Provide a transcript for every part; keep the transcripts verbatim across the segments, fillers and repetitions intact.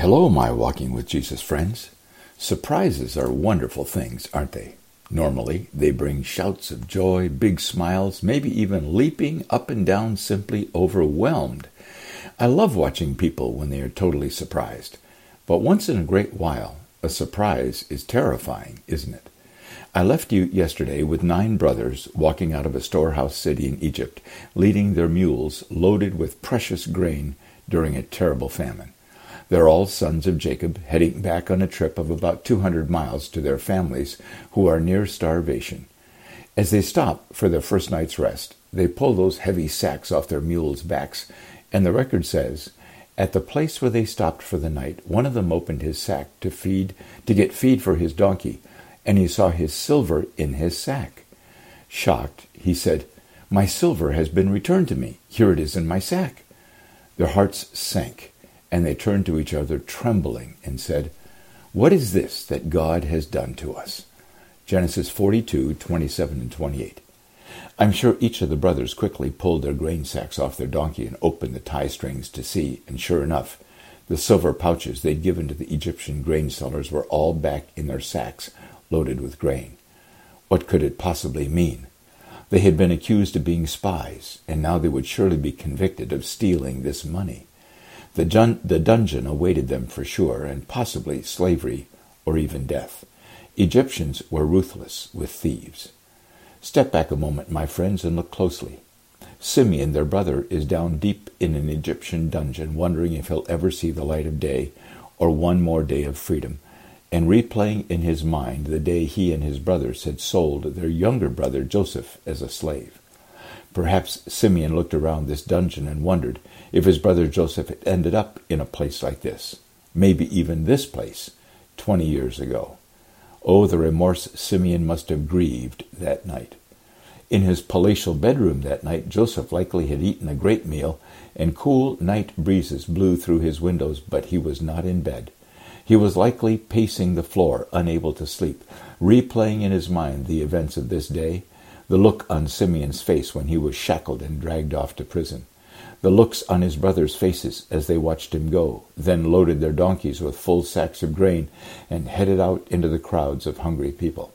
Hello, my Walking with Jesus friends. Surprises are wonderful things, aren't they? Normally, they bring shouts of joy, big smiles, maybe even leaping up and down, simply overwhelmed. I love watching people when they are totally surprised. But once in a great while, a surprise is terrifying, isn't it? I left you yesterday with nine brothers walking out of a storehouse city in Egypt, leading their mules loaded with precious grain during a terrible famine. They're all sons of Jacob, heading back on a trip of about two hundred miles to their families who are near starvation. As they stop for their first night's rest, they pull those heavy sacks off their mules' backs, and the record says, at the place where they stopped for the night, one of them opened his sack to feed, to get feed for his donkey, and he saw his silver in his sack. Shocked, he said, "My silver has been returned to me. Here it is in my sack." Their hearts sank, and they turned to each other trembling and said, "What is this that God has done to us?" Genesis forty-two, twenty-seven and twenty-eight. I'm sure each of the brothers quickly pulled their grain sacks off their donkey and opened the tie strings to see, and sure enough, the silver pouches they'd given to the Egyptian grain sellers were all back in their sacks, loaded with grain. What could it possibly mean? They had been accused of being spies, and now they would surely be convicted of stealing this money. The, dun- the dungeon awaited them for sure, and possibly slavery or even death. Egyptians were ruthless with thieves. Step back a moment, my friends, and look closely. Simeon, their brother, is down deep in an Egyptian dungeon, wondering if he'll ever see the light of day or one more day of freedom, and replaying in his mind the day he and his brothers had sold their younger brother Joseph as a slave. Perhaps Simeon looked around this dungeon and wondered if his brother Joseph had ended up in a place like this, maybe even this place, twenty years ago. Oh, the remorse Simeon must have grieved that night. In his palatial bedroom that night, Joseph likely had eaten a great meal, and cool night breezes blew through his windows, but he was not in bed. He was likely pacing the floor, unable to sleep, replaying in his mind the events of this day, the look on Simeon's face when he was shackled and dragged off to prison, the looks on his brothers' faces as they watched him go, then loaded their donkeys with full sacks of grain and headed out into the crowds of hungry people.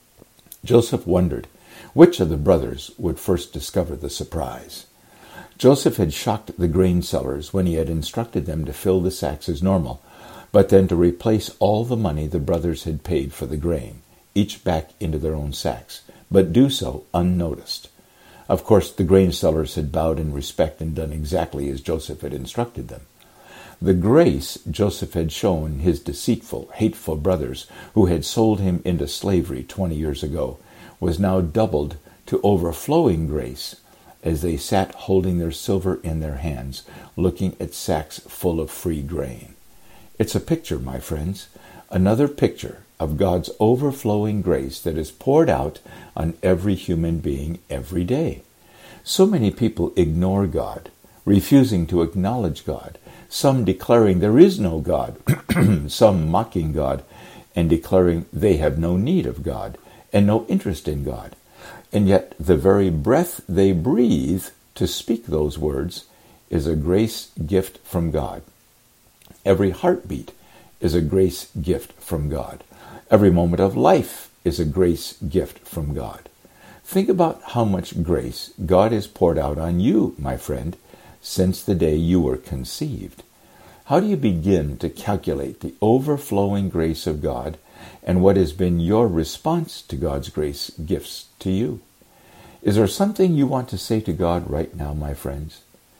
Joseph wondered which of the brothers would first discover the surprise. Joseph had shocked the grain sellers when he had instructed them to fill the sacks as normal, but then to replace all the money the brothers had paid for the grain, each back into their own sacks, but do so unnoticed. Of course, the grain sellers had bowed in respect and done exactly as Joseph had instructed them. The grace Joseph had shown his deceitful, hateful brothers who had sold him into slavery twenty years ago was now doubled to overflowing grace as they sat holding their silver in their hands, looking at sacks full of free grain. It's a picture, my friends, another picture of God's overflowing grace that is poured out on every human being every day. So many people ignore God, refusing to acknowledge God, some declaring there is no God, some mocking God and declaring they have no need of God and no interest in God. And yet the very breath they breathe to speak those words is a grace gift from God. Every heartbeat is a grace gift from God. Every moment of life is a grace gift from God. Think about how much grace God has poured out on you, my friend, since the day you were conceived. How do you begin to calculate the overflowing grace of God and what has been your response to God's grace gifts to you? Is there something you want to say to God right now, my friends?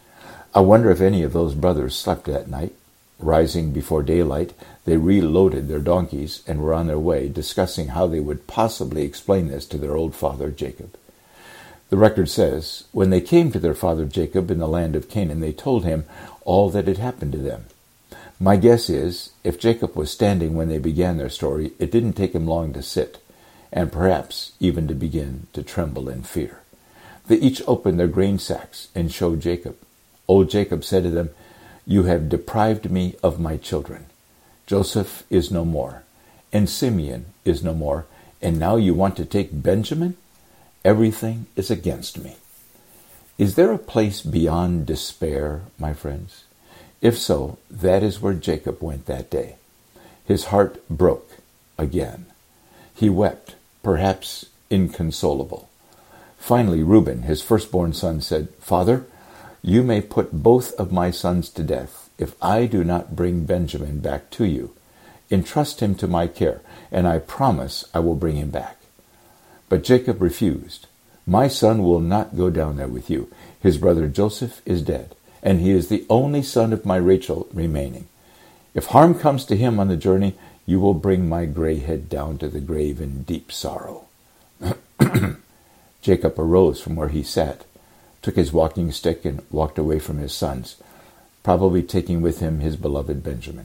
I wonder if any of those brothers slept that night. Rising before daylight, they reloaded their donkeys and were on their way, discussing how they would possibly explain this to their old father Jacob. The record says, when they came to their father Jacob in the land of Canaan, they told him all that had happened to them. My guess is, if Jacob was standing when they began their story, it didn't take him long to sit, and perhaps even to begin to tremble in fear. They each opened their grain sacks and showed Jacob. Old Jacob said to them, "You have deprived me of my children. Joseph is no more, and Simeon is no more, and now you want to take Benjamin? Everything is against me." Is there a place beyond despair, my friends? If so, that is where Jacob went that day. His heart broke again. He wept, perhaps inconsolable. Finally, Reuben, his firstborn son, said, "Father, you may put both of my sons to death if I do not bring Benjamin back to you. Entrust him to my care, and I promise I will bring him back." But Jacob refused. "My son will not go down there with you. His brother Joseph is dead, and he is the only son of my Rachel remaining. If harm comes to him on the journey, you will bring my gray head down to the grave in deep sorrow." Jacob arose from where he sat, took his walking stick, and walked away from his sons, probably taking with him his beloved Benjamin.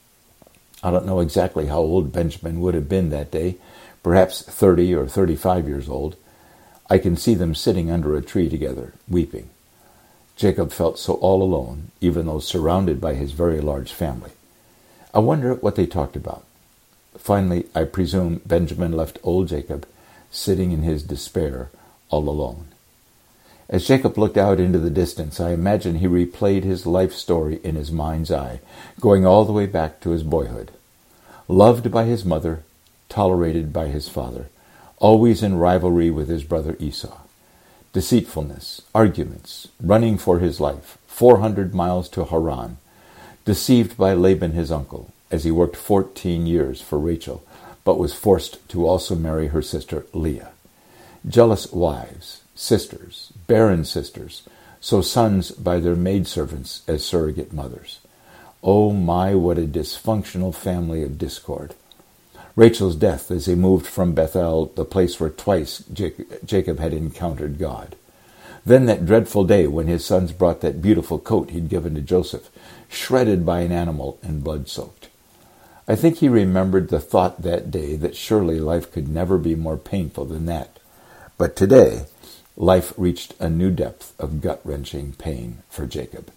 I don't know exactly how old Benjamin would have been that day, perhaps thirty or thirty-five years old. I can see them sitting under a tree together, weeping. Jacob felt so all alone, even though surrounded by his very large family. I wonder what they talked about. Finally, I presume Benjamin left old Jacob sitting in his despair all alone. As Jacob looked out into the distance, I imagine he replayed his life story in his mind's eye, going all the way back to his boyhood. Loved by his mother, tolerated by his father, always in rivalry with his brother Esau. Deceitfulness, arguments, running for his life, four hundred miles to Haran, deceived by Laban his uncle, as he worked fourteen years for Rachel, but was forced to also marry her sister Leah. Jealous wives, sisters, barren sisters, so sons by their maidservants as surrogate mothers. Oh my, what a dysfunctional family of discord. Rachel's death as they moved from Bethel, the place where twice Jacob had encountered God. Then that dreadful day when his sons brought that beautiful coat he'd given to Joseph, shredded by an animal and blood-soaked. I think he remembered the thought that day that surely life could never be more painful than that. But today, life reached a new depth of gut-wrenching pain for Jacob.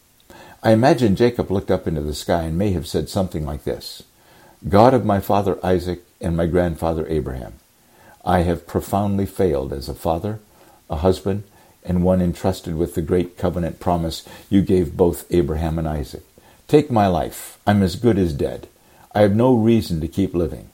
I imagine Jacob looked up into the sky and may have said something like this: "God of my father Isaac and my grandfather Abraham, I have profoundly failed as a father, a husband, and one entrusted with the great covenant promise you gave both Abraham and Isaac. Take my life. I'm as good as dead. I have no reason to keep living."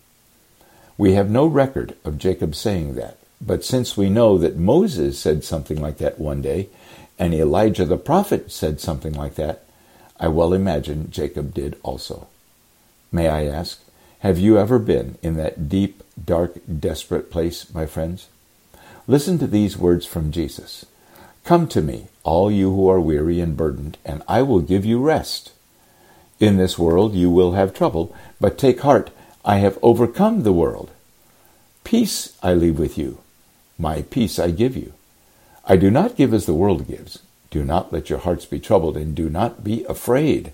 We have no record of Jacob saying that, but since we know that Moses said something like that one day, and Elijah the prophet said something like that, I well imagine Jacob did also. May I ask, have you ever been in that deep, dark, desperate place, my friends? Listen to these words from Jesus. "Come to me, all you who are weary and burdened, and I will give you rest. In this world you will have trouble, but take heart, I have overcome the world. Peace I leave with you. My peace I give you. I do not give as the world gives. Do not let your hearts be troubled, and do not be afraid.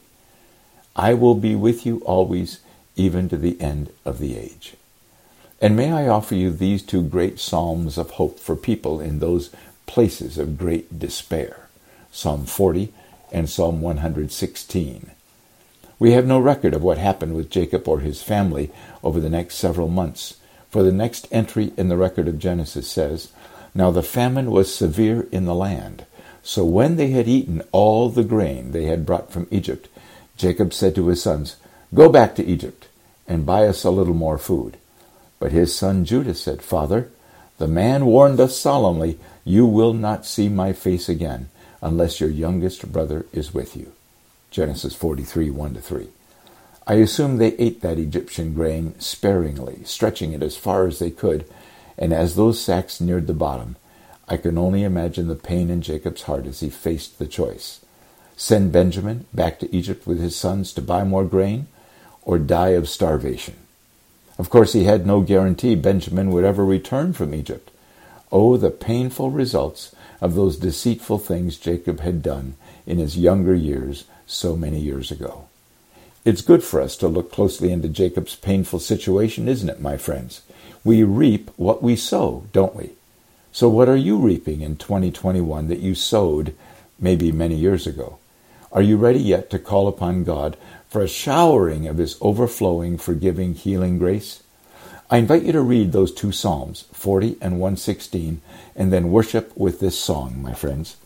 I will be with you always, even to the end of the age." And may I offer you these two great psalms of hope for people in those places of great despair, Psalm forty and Psalm one hundred sixteen. We have no record of what happened with Jacob or his family over the next several months, for the next entry in the record of Genesis says, "Now the famine was severe in the land. So when they had eaten all the grain they had brought from Egypt, Jacob said to his sons, 'Go back to Egypt and buy us a little more food.' But his son Judah said, 'Father, the man warned us solemnly, you will not see my face again unless your youngest brother is with you.'" Genesis forty-three, one to three. I assume they ate that Egyptian grain sparingly, stretching it as far as they could, and as those sacks neared the bottom, I can only imagine the pain in Jacob's heart as he faced the choice. Send Benjamin back to Egypt with his sons to buy more grain, or die of starvation. Of course, he had no guarantee Benjamin would ever return from Egypt. Oh, the painful results of those deceitful things Jacob had done in his younger years so many years ago. It's good for us to look closely into Jacob's painful situation, isn't it, my friends? We reap what we sow, don't we? So what are you reaping in twenty twenty-one that you sowed maybe many years ago? Are you ready yet to call upon God for a showering of his overflowing, forgiving, healing grace? I invite you to read those two Psalms, forty and one sixteen, and then worship with this song, my friends.